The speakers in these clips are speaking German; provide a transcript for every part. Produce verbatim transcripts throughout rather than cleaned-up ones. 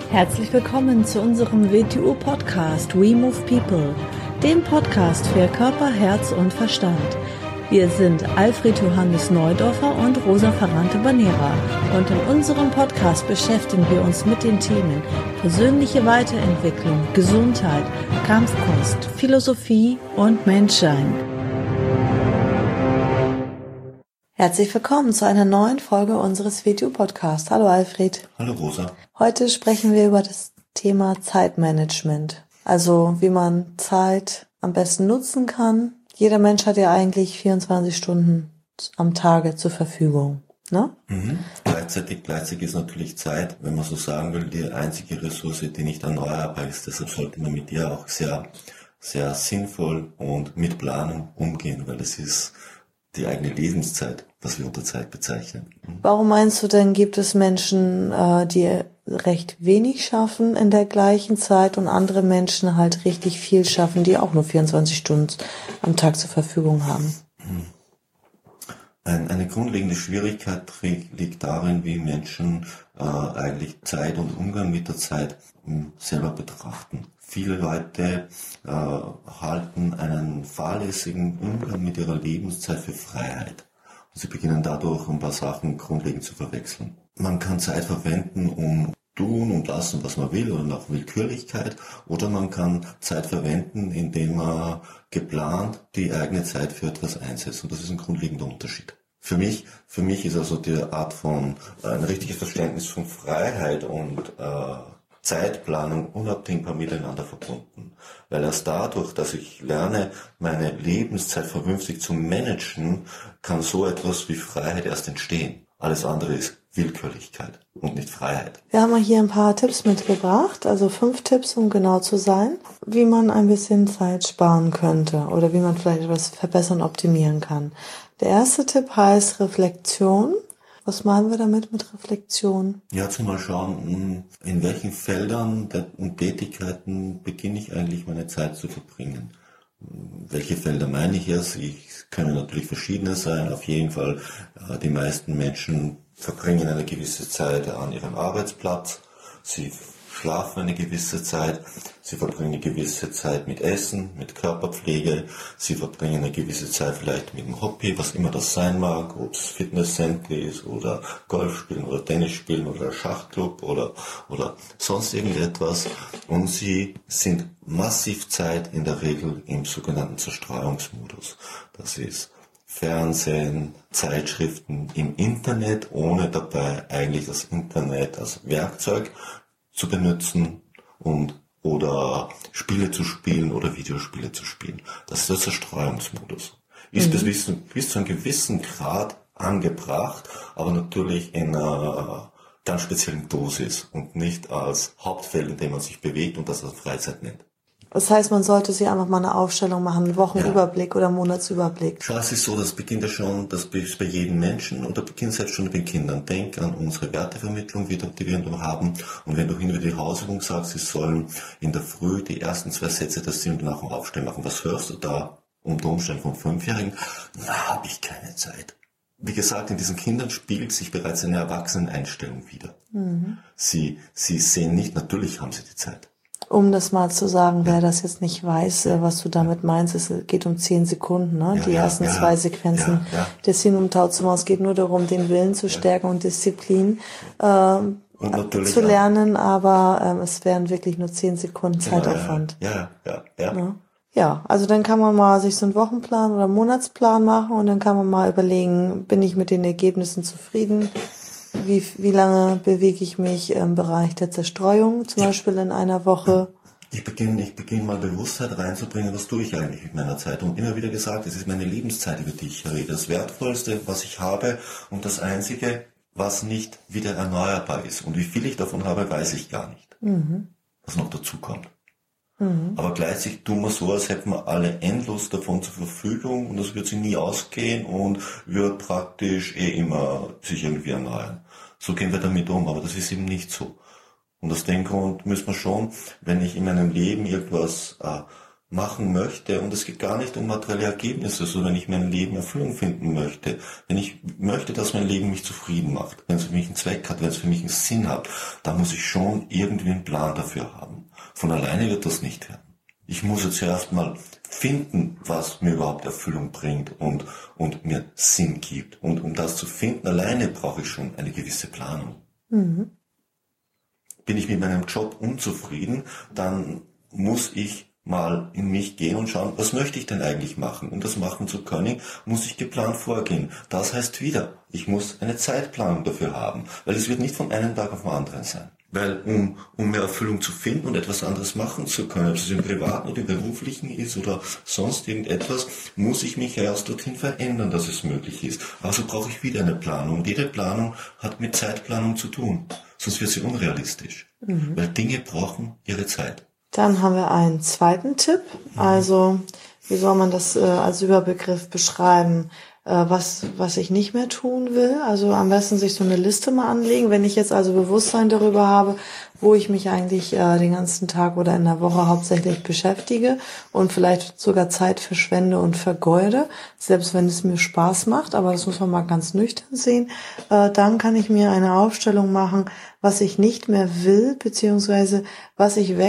Herzlich willkommen zu unserem W T U-Podcast We Move People, dem Podcast für Körper, Herz und Verstand. Wir sind Alfred Johannes Neudorfer und Rosa Ferrante-Banera und in unserem Podcast beschäftigen wir uns mit den Themen persönliche Weiterentwicklung, Gesundheit, Kampfkunst, Philosophie und Menschsein. Herzlich willkommen zu einer neuen Folge unseres W T U-Podcasts. Hallo Alfred. Hallo Rosa. Heute sprechen wir über das Thema Zeitmanagement, also wie man Zeit am besten nutzen kann. Jeder Mensch hat ja eigentlich vierundzwanzig Stunden am Tage zur Verfügung, ne? Mhm. Gleichzeitig, gleichzeitig ist natürlich Zeit, wenn man so sagen will, die einzige Ressource, die nicht erneuerbar ist. Deshalb sollte man mit ihr auch sehr, sehr sinnvoll und mit Planung umgehen, weil es ist die eigene Lebenszeit, was wir unter Zeit bezeichnen. Mhm. Warum meinst du denn, gibt es Menschen, die recht wenig schaffen in der gleichen Zeit und andere Menschen halt richtig viel schaffen, die auch nur vierundzwanzig Stunden am Tag zur Verfügung haben? Ein, eine grundlegende Schwierigkeit liegt darin, wie Menschen äh, eigentlich Zeit und Umgang mit der Zeit äh, selber betrachten. Viele Leute äh, halten einen fahrlässigen Umgang mit ihrer Lebenszeit für Freiheit. Und sie beginnen dadurch ein paar Sachen grundlegend zu verwechseln. Man kann Zeit verwenden, um tun und lassen, was man will, oder nach Willkürlichkeit, oder man kann Zeit verwenden, indem man geplant die eigene Zeit für etwas einsetzt. Und das ist ein grundlegender Unterschied. Für mich, für mich ist also die Art von, ein richtiges Verständnis von Freiheit und äh, Zeitplanung unabdingbar miteinander verbunden. Weil erst dadurch, dass ich lerne, meine Lebenszeit vernünftig zu managen, kann so etwas wie Freiheit erst entstehen. Alles andere ist Willkürlichkeit und nicht Freiheit. Wir haben hier ein paar Tipps mitgebracht, also fünf Tipps, um genau zu sein, wie man ein bisschen Zeit sparen könnte oder wie man vielleicht etwas verbessern, optimieren kann. Der erste Tipp heißt Reflexion. Was meinen wir damit mit Reflexion? Ja, zumal schauen, in welchen Feldern und Tätigkeiten beginne ich eigentlich meine Zeit zu verbringen. Welche Felder meine ich jetzt? Es können natürlich verschiedene sein. Auf jeden Fall, die meisten Menschen verbringen eine gewisse Zeit an ihrem Arbeitsplatz. Sie schlafen eine gewisse Zeit. Sie verbringen eine gewisse Zeit mit Essen, mit Körperpflege. Sie verbringen eine gewisse Zeit vielleicht mit dem Hobby, was immer das sein mag, ob es Fitnesscenter ist oder Golf spielen oder Tennis spielen oder Schachclub oder, oder sonst irgendetwas. Und sie sind massiv Zeit in der Regel im sogenannten Zerstreuungsmodus. Das ist Fernsehen, Zeitschriften im Internet, ohne dabei eigentlich das Internet als Werkzeug zu benutzen und oder Spiele zu spielen oder Videospiele zu spielen. Das ist der Zerstreuungsmodus. Ist mhm. bis, bis zu einem gewissen Grad angebracht, aber natürlich in einer ganz speziellen Dosis und nicht als Hauptfeld, in dem man sich bewegt und das als Freizeit nennt. Das heißt, man sollte sich einfach mal eine Aufstellung machen, einen Wochenüberblick ja. oder Monatsüberblick. Schau, es ist so, das beginnt ja schon, das ist bei jedem Menschen und da beginnt es halt schon bei den Kindern. Denk an unsere Wertevermittlung, die wir haben. Und wenn du hin über die Hausübung sagst, sie sollen in der Früh die ersten zwei Sätze des Sinn und nach dem Aufstehen machen. Was hörst du da unter Umständen von Fünfjährigen? Na, habe ich keine Zeit. Wie gesagt, in diesen Kindern spiegelt sich bereits eine Erwachseneneinstellung wider. Mhm. Sie, sie sehen nicht, natürlich haben sie die Zeit. Um das mal zu sagen, wer das jetzt nicht weiß, was du damit meinst, es geht um zehn Sekunden, ne? Ja, die ja, ersten ja, zwei Sequenzen ja, ja. des Hin- und Tauzuma. Es geht nur darum, den Willen zu stärken ja. und Disziplin äh, und zu lernen, auch. aber ähm, es wären wirklich nur zehn Sekunden genau, Zeitaufwand. Ja, ja, ja, ja. ja. Ja, also dann kann man mal sich so einen Wochenplan oder einen Monatsplan machen und dann kann man mal überlegen, bin ich mit den Ergebnissen zufrieden? Wie, wie lange bewege ich mich im Bereich der Zerstreuung, zum ja. Beispiel in einer Woche? Ich beginne, ich beginne mal Bewusstheit reinzubringen, was tue ich eigentlich mit meiner Zeit. Und immer wieder gesagt, es ist meine Lebenszeit, über die ich rede. Das Wertvollste, was ich habe und das Einzige, was nicht wieder erneuerbar ist. Und wie viel ich davon habe, weiß ich gar nicht, mhm. was noch dazu kommt. Mhm. Aber gleichzeitig tun wir so, als hätten wir alle endlos davon zur Verfügung und das wird sich nie ausgehen und wird praktisch eh immer sich irgendwie erneuern. So gehen wir damit um, aber das ist eben nicht so. Und aus dem Grund müssen wir schon, wenn ich in meinem Leben irgendwas äh, machen möchte, und es geht gar nicht um materielle Ergebnisse, so wenn ich mein Leben Erfüllung finden möchte, wenn ich möchte, dass mein Leben mich zufrieden macht, wenn es für mich einen Zweck hat, wenn es für mich einen Sinn hat, dann muss ich schon irgendwie einen Plan dafür haben. Von alleine wird das nicht werden. Ich muss jetzt zuerst mal finden, was mir überhaupt Erfüllung bringt und, und mir Sinn gibt. Und um das zu finden, alleine brauche ich schon eine gewisse Planung. Mhm. Bin ich mit meinem Job unzufrieden, dann muss ich mal in mich gehen und schauen, was möchte ich denn eigentlich machen? Um das machen zu können, muss ich geplant vorgehen. Das heißt wieder, ich muss eine Zeitplanung dafür haben, weil es wird nicht von einem Tag auf den anderen sein. Weil um, um mehr Erfüllung zu finden und etwas anderes machen zu können, ob es im Privaten oder im Beruflichen ist oder sonst irgendetwas, muss ich mich erst dorthin verändern, dass es möglich ist. Also brauche ich wieder eine Planung. Und jede Planung hat mit Zeitplanung zu tun. Sonst wird sie unrealistisch. Mhm. Weil Dinge brauchen ihre Zeit. Dann haben wir einen zweiten Tipp. Also, wie soll man das äh, als Überbegriff beschreiben, äh, was was ich nicht mehr tun will? Also am besten sich so eine Liste mal anlegen. Wenn ich jetzt also Bewusstsein darüber habe, wo ich mich eigentlich äh, den ganzen Tag oder in der Woche hauptsächlich beschäftige und vielleicht sogar Zeit verschwende und vergeude, selbst wenn es mir Spaß macht, aber das muss man mal ganz nüchtern sehen, äh, dann kann ich mir eine Aufstellung machen, was ich nicht mehr will, beziehungsweise was ich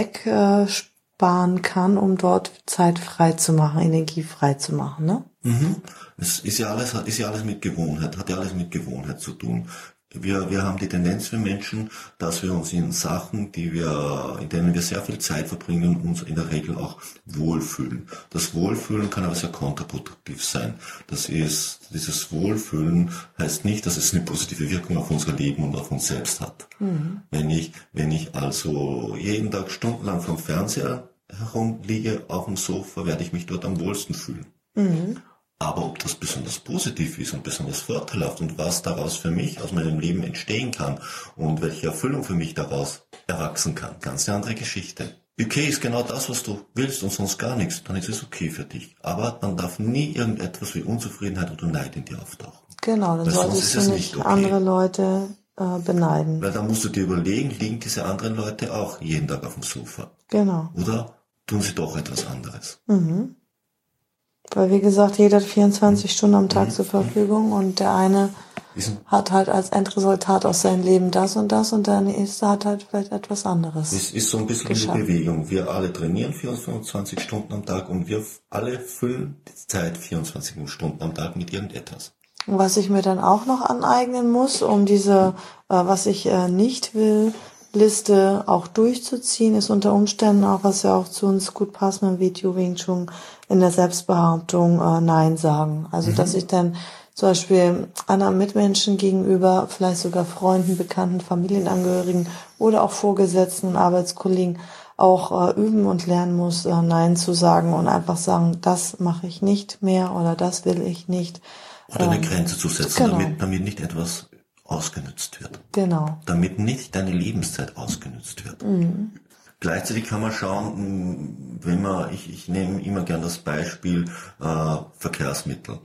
wegsparen äh, kann, um dort Zeit frei zu machen, Energie frei zu machen, ne? Mhm. Es ist ja alles, ist ja alles mit Gewohnheit, hat ja alles mit Gewohnheit zu tun. Wir, wir haben die Tendenz, wir Menschen, dass wir uns in Sachen, die wir, in denen wir sehr viel Zeit verbringen, uns in der Regel auch wohlfühlen. Das Wohlfühlen kann aber sehr kontraproduktiv sein. Das ist, dieses Wohlfühlen heißt nicht, dass es eine positive Wirkung auf unser Leben und auf uns selbst hat. Mhm. Wenn ich, wenn ich also jeden Tag stundenlang vom Fernseher herumliege auf dem Sofa, werde ich mich dort am wohlsten fühlen. Mhm. Aber ob das besonders positiv ist und besonders vorteilhaft und was daraus für mich aus meinem Leben entstehen kann und welche Erfüllung für mich daraus erwachsen kann, ganz eine andere Geschichte. Okay ist genau das, was du willst und sonst gar nichts, dann ist es okay für dich. Aber man darf nie irgendetwas wie Unzufriedenheit oder Neid in dir auftauchen. Genau, dann solltest du nicht okay. andere Leute äh, beneiden. Weil dann musst du dir überlegen, liegen diese anderen Leute auch jeden Tag auf dem Sofa? Genau. Oder tun sie doch etwas anderes? Mhm. Weil, wie gesagt, jeder hat vierundzwanzig Stunden am Tag zur Verfügung und der eine hat halt als Endresultat aus seinem Leben das und das und der nächste hat halt vielleicht etwas anderes. Es ist so ein bisschen die Bewegung. Wir alle trainieren vierundzwanzig Stunden am Tag und wir alle füllen die Zeit vierundzwanzig Stunden am Tag mit irgendetwas. Und was ich mir dann auch noch aneignen muss, um diese, äh, was ich äh, nicht will, Liste auch durchzuziehen, ist unter Umständen auch, was ja auch zu uns gut passt mit dem W T O Wing Chun, in der Selbstbehauptung äh, Nein sagen. Also, mhm. dass ich dann zum Beispiel anderen Mitmenschen gegenüber, vielleicht sogar Freunden, Bekannten, Familienangehörigen oder auch Vorgesetzten und Arbeitskollegen auch äh, üben und lernen muss, äh, Nein zu sagen und einfach sagen, das mache ich nicht mehr oder das will ich nicht. Oder eine ähm, Grenze zu setzen, genau. damit, damit nicht etwas ausgenützt wird. Genau. Damit nicht deine Lebenszeit ausgenützt wird. Mhm. Gleichzeitig kann man schauen, wenn man, ich, ich nehme immer gern das Beispiel äh, Verkehrsmittel.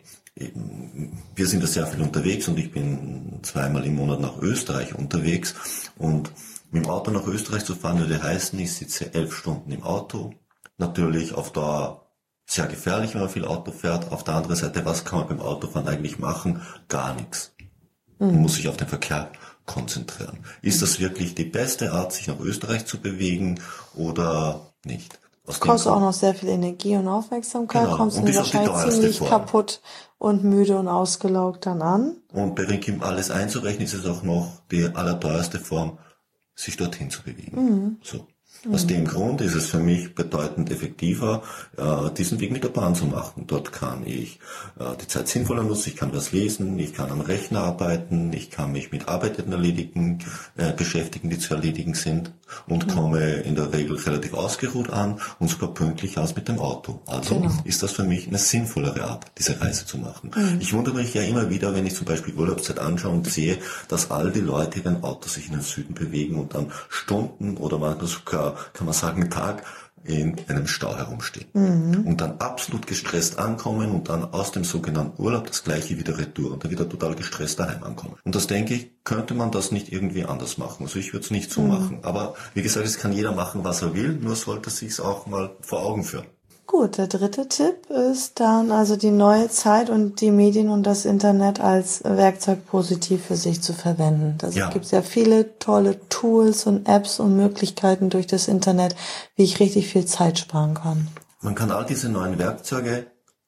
Wir sind da sehr viel unterwegs und ich bin zweimal im Monat nach Österreich unterwegs und mit dem Auto nach Österreich zu fahren würde heißen, ich sitze elf Stunden im Auto. Natürlich auf Dauer sehr gefährlich, wenn man viel Auto fährt. Auf der anderen Seite, was kann man beim Autofahren eigentlich machen? Gar nichts. Man muss sich auf den Verkehr konzentrieren. Ist das wirklich die beste Art, sich nach Österreich zu bewegen oder nicht? Es kostet auch noch sehr viel Energie und Aufmerksamkeit, genau. Kommst du wahrscheinlich ziemlich Form. kaputt und müde und ausgelaugt dann an. Und bei Rinkim alles einzurechnen, ist es auch noch die allerteuerste Form, sich dorthin zu bewegen. Mhm. So. Aus dem Grund ist es für mich bedeutend effektiver, äh, diesen Weg mit der Bahn zu machen. Dort kann ich äh, die Zeit sinnvoller nutzen, ich kann was lesen, ich kann am Rechner arbeiten, ich kann mich mit Arbeiten erledigen, äh, beschäftigen, die zu erledigen sind und mhm. komme in der Regel relativ ausgeruht an und sogar pünktlich aus mit dem Auto. Also genau. ist das für mich eine sinnvollere Art, diese Reise zu machen. Mhm. Ich wundere mich ja immer wieder, wenn ich zum Beispiel Urlaubszeit anschaue und sehe, dass all die Leute in ihren Autos sich in den Süden bewegen und dann Stunden oder manchmal sogar, kann man sagen, Tag in einem Stau herumstehen. Mhm. Und dann absolut gestresst ankommen und dann aus dem sogenannten Urlaub das gleiche wieder retour und dann wieder total gestresst daheim ankommen. Und das denke ich, könnte man das nicht irgendwie anders machen. Also ich würde es nicht so mhm. machen. Aber wie gesagt, es kann jeder machen, was er will, nur sollte es sich auch mal vor Augen führen. Gut, der dritte Tipp ist dann also die neue Zeit und die Medien und das Internet als Werkzeug positiv für sich zu verwenden. Da Ja. gibt es ja viele tolle Tools und Apps und Möglichkeiten durch das Internet, wie ich richtig viel Zeit sparen kann. Man kann all diese neuen Werkzeuge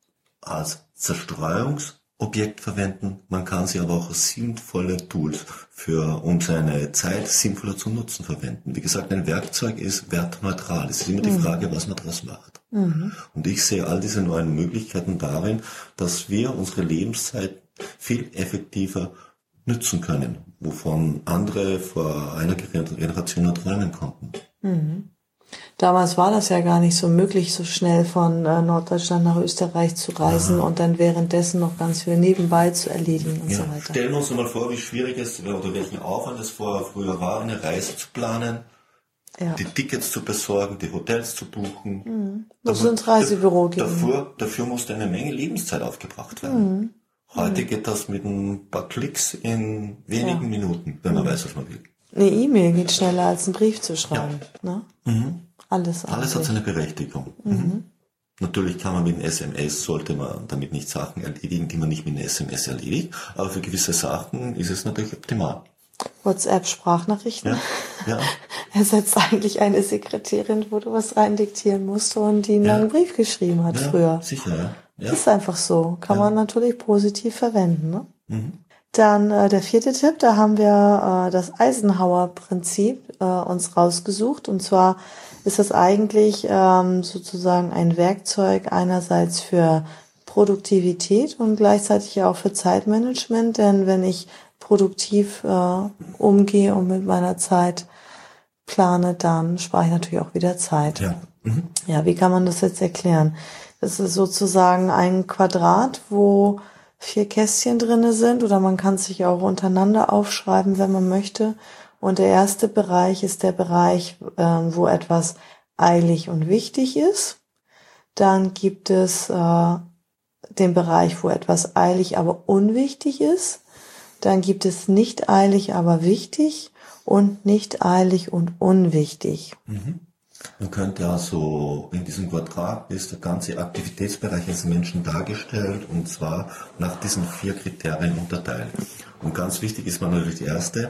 als Zerstreuungsobjekt verwenden. Man kann sie aber auch als sinnvolle Tools für, um seine Zeit sinnvoller zu nutzen, verwenden. Wie gesagt, ein Werkzeug ist wertneutral. Es ist immer die Frage, was man daraus macht. Mhm. Und ich sehe all diese neuen Möglichkeiten darin, dass wir unsere Lebenszeit viel effektiver nutzen können, wovon andere vor einer Generation nur träumen konnten. Mhm. Damals war das ja gar nicht so möglich, so schnell von äh, Norddeutschland nach Österreich zu reisen, aha, und dann währenddessen noch ganz viel nebenbei zu erledigen und ja. so weiter. Stellen wir uns mal vor, wie schwierig es oder welchen Aufwand es vorher früher war, eine Reise zu planen, ja, die Tickets zu besorgen, die Hotels zu buchen. Mhm. Muss ins Reisebüro gehen. Dafür, dafür musste eine Menge Lebenszeit aufgebracht werden. Mhm. Heute mhm. geht das mit ein paar Klicks in wenigen ja. Minuten, wenn man mhm. weiß, was man will. Eine E-Mail geht schneller als einen Brief zu schreiben. Ja. Ne? Mhm. Alles, Alles hat seine Berechtigung. Mhm. Mhm. Natürlich kann man mit einem S M S, sollte man damit nicht Sachen erledigen, die man nicht mit einem S M S erledigt, aber für gewisse Sachen ist es natürlich optimal. WhatsApp-Sprachnachrichten. Ja, ja. Ersetzt eigentlich eine Sekretärin, wo du was rein diktieren musst und die einen ja. langen Brief geschrieben hat ja, früher. Sicher, ja. ja. Ist einfach so. Kann ja. man natürlich positiv verwenden. Ne? Mhm. Dann äh, der vierte Tipp, da haben wir äh, das Eisenhower-Prinzip äh, uns rausgesucht. Und zwar ist das eigentlich ähm, sozusagen ein Werkzeug einerseits für Produktivität und gleichzeitig auch für Zeitmanagement. Denn wenn ich produktiv äh, umgehe und mit meiner Zeit plane, dann spare ich natürlich auch wieder Zeit. Ja. Mhm. Ja, wie kann man das jetzt erklären? Das ist sozusagen ein Quadrat, wo vier Kästchen drinne sind, oder man kann es sich auch untereinander aufschreiben, wenn man möchte. Und der erste Bereich ist der Bereich, äh, wo etwas eilig und wichtig ist. Dann gibt es äh, den Bereich, wo etwas eilig, aber unwichtig ist. Dann gibt es nicht eilig, aber wichtig und nicht eilig und unwichtig. Mhm. Man könnte also in diesem Quadrat ist der ganze Aktivitätsbereich des Menschen dargestellt, und zwar nach diesen vier Kriterien unterteilt. Und ganz wichtig ist man natürlich die erste,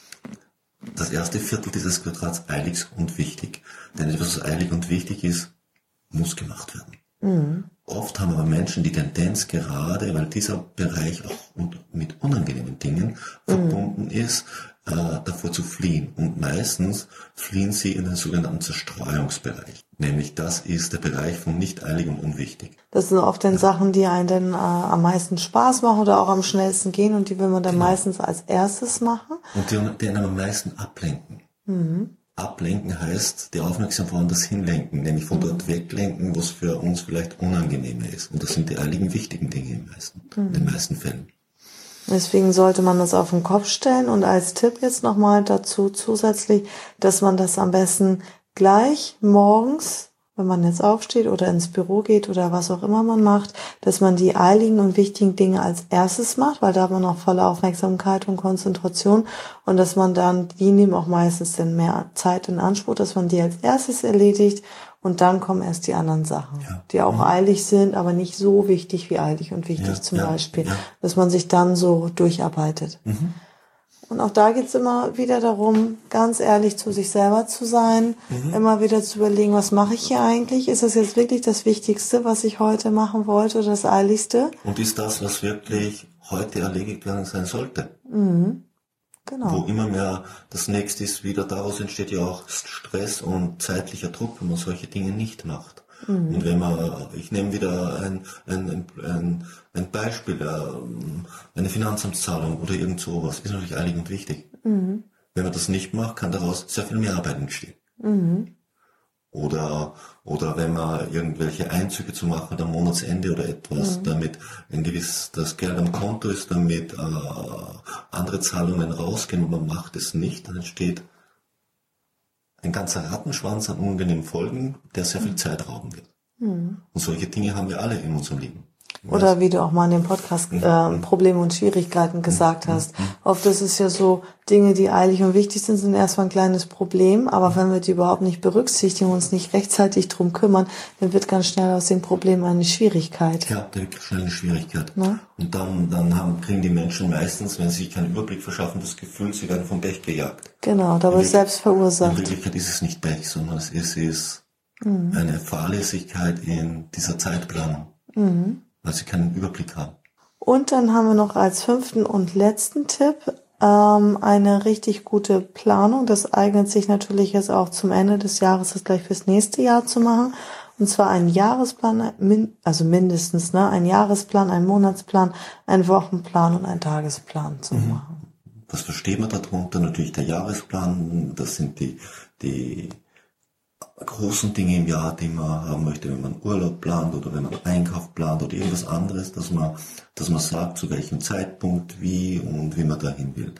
das erste Viertel dieses Quadrats eilig und wichtig. Denn etwas, was eilig und wichtig ist, muss gemacht werden. Mhm. Oft haben aber Menschen die Tendenz, gerade weil dieser Bereich auch mit unangenehmen Dingen mhm. verbunden ist, äh, davor zu fliehen. Und meistens fliehen sie in den sogenannten Zerstreuungsbereich. Nämlich das ist der Bereich von nicht eilig und unwichtig. Das sind oft dann ja. Sachen, die einen dann äh, am meisten Spaß machen oder auch am schnellsten gehen, und die will man dann genau. meistens als erstes machen. Und die, die einen am meisten ablenken. Mhm. Ablenken heißt, die Aufmerksamkeit woanders hinlenken, nämlich von mhm. dort weglenken, was für uns vielleicht unangenehmer ist. Und das sind die eiligen, wichtigen Dinge im meisten, mhm. in den meisten Fällen. Deswegen sollte man das auf den Kopf stellen, und als Tipp jetzt nochmal dazu zusätzlich, dass man das am besten gleich morgens, wenn man jetzt aufsteht oder ins Büro geht oder was auch immer man macht, dass man die eiligen und wichtigen Dinge als erstes macht, weil da hat man auch volle Aufmerksamkeit und Konzentration, und dass man dann, die nehmen auch meistens dann mehr Zeit in Anspruch, dass man die als erstes erledigt, und dann kommen erst die anderen Sachen, ja. die auch mhm. eilig sind, aber nicht so wichtig wie eilig und wichtig ja, zum ja, Beispiel, ja. dass man sich dann so durcharbeitet. Mhm. Und auch da geht's immer wieder darum, ganz ehrlich zu sich selber zu sein, mhm. immer wieder zu überlegen, was mache ich hier eigentlich? Ist das jetzt wirklich das Wichtigste, was ich heute machen wollte, oder das Eiligste? Und ist das, was wirklich heute erledigt werden sein sollte? Mhm. Genau. Wo immer mehr das nächste ist, wieder daraus entsteht ja auch Stress und zeitlicher Druck, wenn man solche Dinge nicht macht. Mhm. Und wenn man, ich nehme wieder ein, ein, ein, ein Beispiel, eine Finanzamtszahlung oder irgend sowas, ist natürlich eilig und wichtig. Mhm. Wenn man das nicht macht, kann daraus sehr viel mehr Arbeit entstehen. Mhm. Oder, oder wenn man irgendwelche Einzüge zu machen hat am Monatsende oder etwas, mhm. damit ein gewiss, das Geld am Konto ist, damit äh, andere Zahlungen rausgehen, und man macht es nicht, dann entsteht ein ganzer Rattenschwanz an unangenehmen Folgen, der sehr viel Zeit rauben wird. Mhm. Und solche Dinge haben wir alle in unserem Leben. Oder wie du auch mal in dem Podcast äh, Probleme und Schwierigkeiten gesagt hast. Oft ist es ja so, Dinge, die eilig und wichtig sind, sind erstmal ein kleines Problem, aber wenn wir die überhaupt nicht berücksichtigen und uns nicht rechtzeitig drum kümmern, dann wird ganz schnell aus dem Problem eine Schwierigkeit. Ja, da wird schnell eine Schwierigkeit. Na? Und dann, dann haben, kriegen die Menschen meistens, wenn sie sich keinen Überblick verschaffen, das Gefühl, sie werden vom Pech gejagt. Genau, da wird selbst verursacht. In Wirklichkeit ist es nicht Pech, sondern es ist, ist mhm. eine Fahrlässigkeit in dieser Zeitplanung. Mhm. Weil sie keinen Überblick haben. Und dann haben wir noch als fünften und letzten Tipp ähm, eine richtig gute Planung. Das eignet sich natürlich jetzt auch zum Ende des Jahres, das gleich fürs nächste Jahr zu machen. Und zwar einen Jahresplan, also mindestens, ne, ein Jahresplan, ein Monatsplan, ein Wochenplan und ein Tagesplan zu mhm. machen. Was versteht man darunter? Natürlich der Jahresplan, das sind die, die großen Dinge im Jahr, die man haben möchte, wenn man Urlaub plant oder wenn man Einkauf plant oder irgendwas anderes, dass man, dass man sagt, zu welchem Zeitpunkt, wie und wie man dahin will.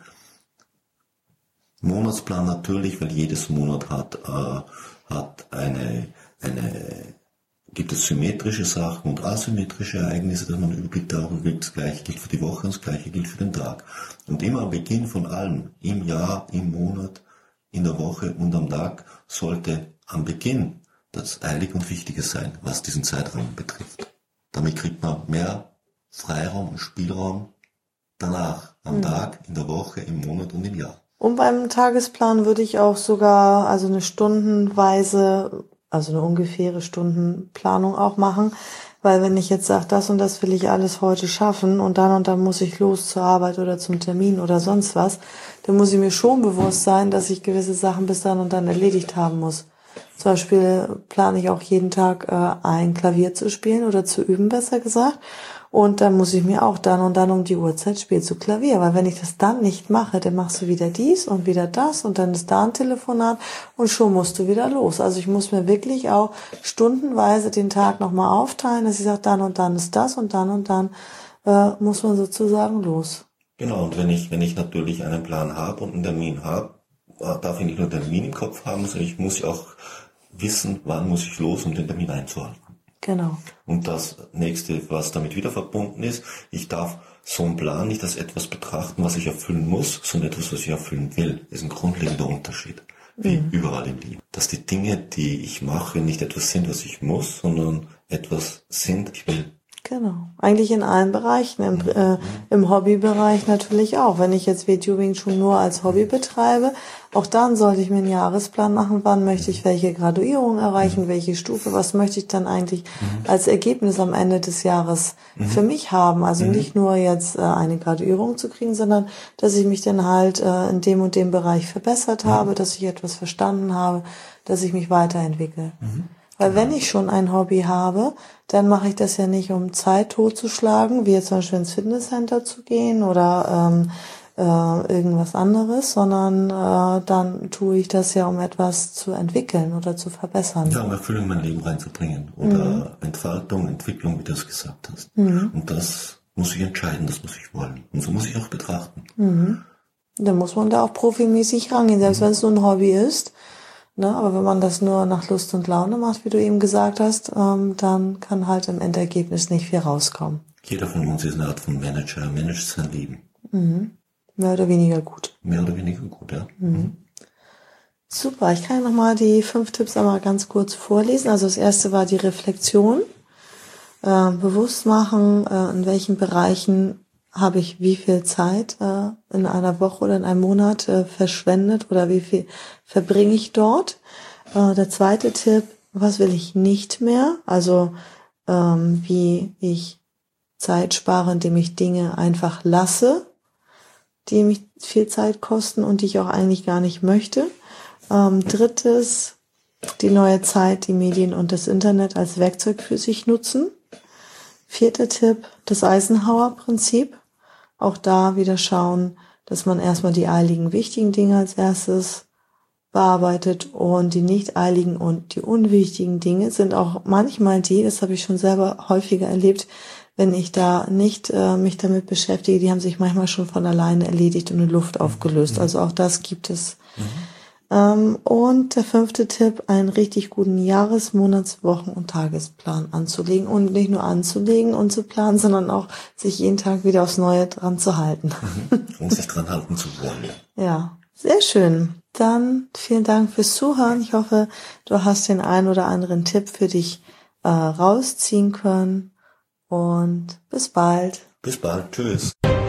Monatsplan natürlich, weil jedes Monat hat, äh, hat eine, eine, gibt es symmetrische Sachen und asymmetrische Ereignisse, dass man einen Überblick darüber kriegt. Das Gleiche gilt für die Woche und das Gleiche gilt für den Tag. Und immer am Beginn von allem, im Jahr, im Monat, in der Woche und am Tag, sollte am Beginn das Eilige und Wichtige sein, was diesen Zeitraum betrifft. Damit kriegt man mehr Freiraum und Spielraum danach, am mhm. Tag, in der Woche, im Monat und im Jahr. Und beim Tagesplan würde ich auch sogar also eine stundenweise, also eine ungefähre Stundenplanung auch machen, weil wenn ich jetzt sage, das und das will ich alles heute schaffen und dann und dann muss ich los zur Arbeit oder zum Termin oder sonst was, dann muss ich mir schon bewusst sein, dass ich gewisse Sachen bis dann und dann erledigt haben muss. Zum Beispiel plane ich auch jeden Tag äh, ein Klavier zu spielen oder zu üben, besser gesagt. Und dann muss ich mir auch dann und dann um die Uhrzeit spielst du Klavier. Weil wenn ich das dann nicht mache, dann machst du wieder dies und wieder das und dann ist da ein Telefonat und schon musst du wieder los. Also ich muss mir wirklich auch stundenweise den Tag nochmal aufteilen, dass ich sage, dann und dann ist das und dann und dann äh, muss man sozusagen los. Genau, und wenn ich, wenn ich natürlich einen Plan habe und einen Termin habe, darf ich nicht nur den Termin im Kopf haben, sondern ich muss auch wissen, wann muss ich los, um den Termin einzuhalten. Genau. Und das nächste, was damit wieder verbunden ist, ich darf so einen Plan nicht als etwas betrachten, was ich erfüllen muss, sondern etwas, was ich erfüllen will. Das ist ein grundlegender Unterschied, wie mhm. überall im Leben. Dass die Dinge, die ich mache, nicht etwas sind, was ich muss, sondern etwas sind, ich will. Genau. Eigentlich in allen Bereichen. Im, äh, im Hobbybereich natürlich auch. Wenn ich jetzt VTubing schon nur als Hobby betreibe, auch dann sollte ich mir einen Jahresplan machen, wann möchte ich welche Graduierung erreichen, welche Stufe, was möchte ich dann eigentlich als Ergebnis am Ende des Jahres für mich haben. Also nicht nur jetzt äh, eine Graduierung zu kriegen, sondern dass ich mich dann halt äh, in dem und dem Bereich verbessert habe, dass ich etwas verstanden habe, dass ich mich weiterentwickle. Mhm. Weil wenn ich schon ein Hobby habe, dann mache ich das ja nicht, um Zeit totzuschlagen, wie jetzt zum Beispiel ins Fitnesscenter zu gehen oder ähm, äh, irgendwas anderes, sondern äh, dann tue ich das ja, um etwas zu entwickeln oder zu verbessern. Ja, um Erfüllung in mein Leben reinzubringen oder mhm. Entfaltung, Entwicklung, wie du es gesagt hast. Mhm. Und das muss ich entscheiden, das muss ich wollen. Und so muss ich auch betrachten. Mhm. Dann muss man da auch profimäßig rangehen, selbst mhm. wenn es nur ein Hobby ist. Ne, aber wenn man das nur nach Lust und Laune macht, wie du eben gesagt hast, ähm, dann kann halt im Endergebnis nicht viel rauskommen. Jeder von uns ist eine Art von Manager, er managt sein Leben. Mhm. Mehr oder weniger gut. Mehr oder weniger gut, ja. Mhm. Super, ich kann nochmal die fünf Tipps einmal ganz kurz vorlesen. Also das erste war die Reflexion. Äh, bewusst machen, äh, in welchen Bereichen habe ich wie viel Zeit äh, in einer Woche oder in einem Monat äh, verschwendet oder wie viel verbringe ich dort. Äh, der zweite Tipp, was will ich nicht mehr? Also ähm, wie ich Zeit spare, indem ich Dinge einfach lasse, die mich viel Zeit kosten und die ich auch eigentlich gar nicht möchte. Ähm, drittes, die neue Zeit, die Medien und das Internet als Werkzeug für sich nutzen. Vierter Tipp, das Eisenhower-Prinzip. Auch da wieder schauen, dass man erstmal die eiligen, wichtigen Dinge als erstes bearbeitet und die nicht eiligen und die unwichtigen Dinge sind auch manchmal die, das habe ich schon selber häufiger erlebt, wenn ich da nicht äh, mich damit beschäftige, die haben sich manchmal schon von alleine erledigt und in Luft aufgelöst. Also auch das gibt es. Mhm. Ähm, und der fünfte Tipp, einen richtig guten Jahres-, Monats-, Wochen- und Tagesplan anzulegen. Und nicht nur anzulegen und zu planen, sondern auch sich jeden Tag wieder aufs Neue dran zu halten. Und sich dran halten zu wollen. Ja, sehr schön. Dann vielen Dank fürs Zuhören. Ich hoffe, du hast den einen oder anderen Tipp für dich äh, rausziehen können. Und bis bald. Bis bald. Tschüss.